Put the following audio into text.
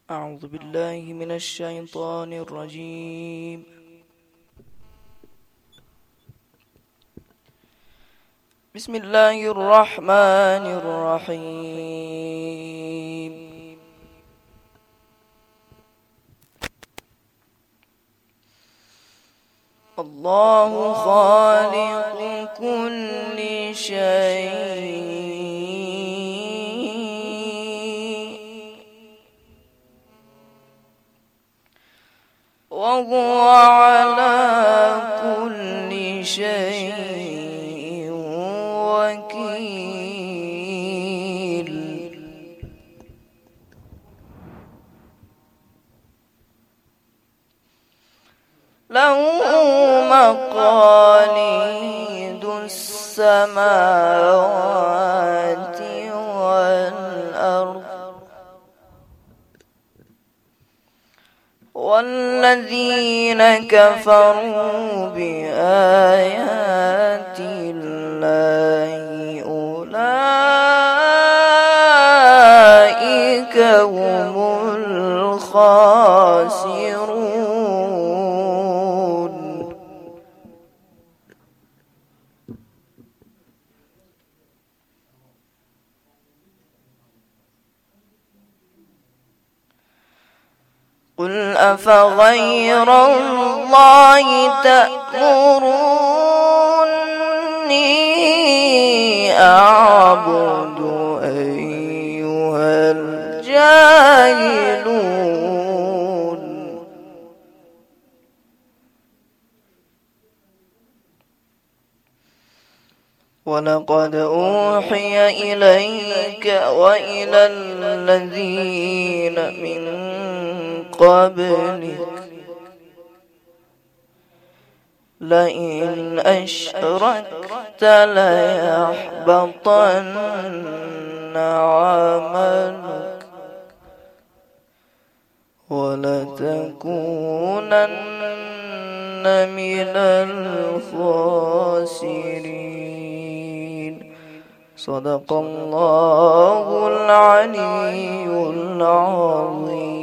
أعوذ بالله من الشيطان الرجيم. بسم الله الرحمن الرحيم. الله خالق كل شيء وهو على كل شيء وكيل. له مقاليد السماوات والأرض، والذين كفروا بآيات الله أولئك هم الخاسرون. قل أفغير الله تأمروني أعبد أيها الجاهلون. ولقد أوحي إليك وإلى الذين من قبلك لئن أشركت ليحبطن عملك ولتكونن من الخاسرين. صدق الله العلي العظيم.